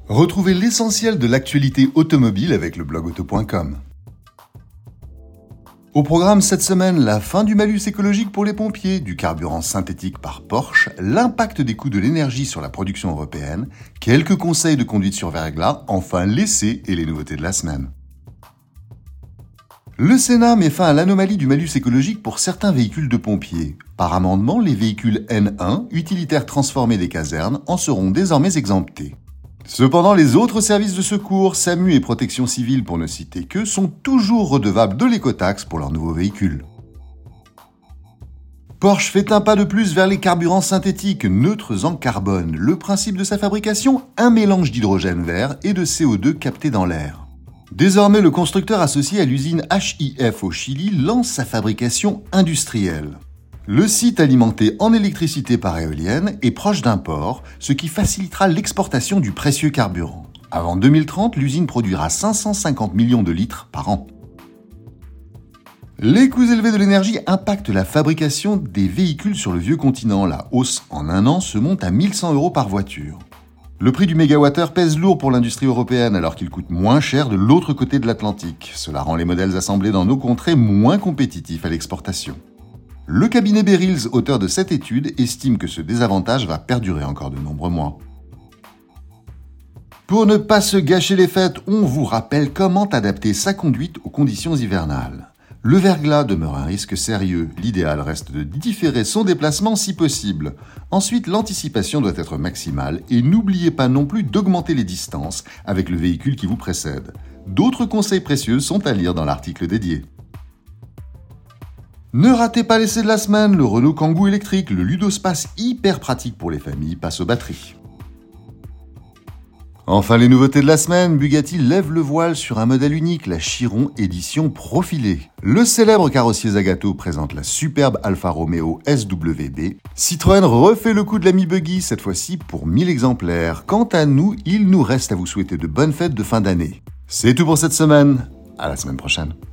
Retrouvez l'essentiel de l'actualité automobile avec le blog auto.com. Au programme cette semaine, la fin du malus écologique pour les pompiers, du carburant synthétique par Porsche, l'impact des coûts de l'énergie sur la production européenne, quelques conseils de conduite sur verglas, enfin l'essai et les nouveautés de la semaine. Le Sénat met fin à l'anomalie du malus écologique pour certains véhicules de pompiers. Par amendement, les véhicules N1, utilitaires transformés des casernes, en seront désormais exemptés. Cependant, les autres services de secours, SAMU et protection civile pour ne citer qu'eux, sont toujours redevables de l'écotaxe pour leurs nouveaux véhicules. Porsche fait un pas de plus vers les carburants synthétiques neutres en carbone. Le principe de sa fabrication, un mélange d'hydrogène vert et de CO2 capté dans l'air. Désormais, le constructeur associé à l'usine HIF au Chili lance sa fabrication industrielle. Le site alimenté en électricité par éolienne est proche d'un port, ce qui facilitera l'exportation du précieux carburant. Avant 2030, l'usine produira 550 millions de litres par an. Les coûts élevés de l'énergie impactent la fabrication des véhicules sur le vieux continent. La hausse en un an se monte à 1100 € par voiture. Le prix du mégawattheure pèse lourd pour l'industrie européenne alors qu'il coûte moins cher de l'autre côté de l'Atlantique. Cela rend les modèles assemblés dans nos contrées moins compétitifs à l'exportation. Le cabinet Beryls, auteur de cette étude, estime que ce désavantage va perdurer encore de nombreux mois. Pour ne pas se gâcher les fêtes, on vous rappelle comment adapter sa conduite aux conditions hivernales. Le verglas demeure un risque sérieux. L'idéal reste de différer son déplacement si possible. Ensuite, l'anticipation doit être maximale et n'oubliez pas non plus d'augmenter les distances avec le véhicule qui vous précède. D'autres conseils précieux sont à lire dans l'article dédié. Ne ratez pas l'essai de la semaine, le Renault Kangoo électrique, le Ludospace hyper pratique pour les familles passe aux batteries. Enfin, les nouveautés de la semaine, Bugatti lève le voile sur un modèle unique, la Chiron édition profilée. Le célèbre carrossier Zagato présente la superbe Alfa Romeo SWB. Citroën refait le coup de l'ami Buggy, cette fois-ci pour 1000 exemplaires. Quant à nous, il nous reste à vous souhaiter de bonnes fêtes de fin d'année. C'est tout pour cette semaine, à la semaine prochaine.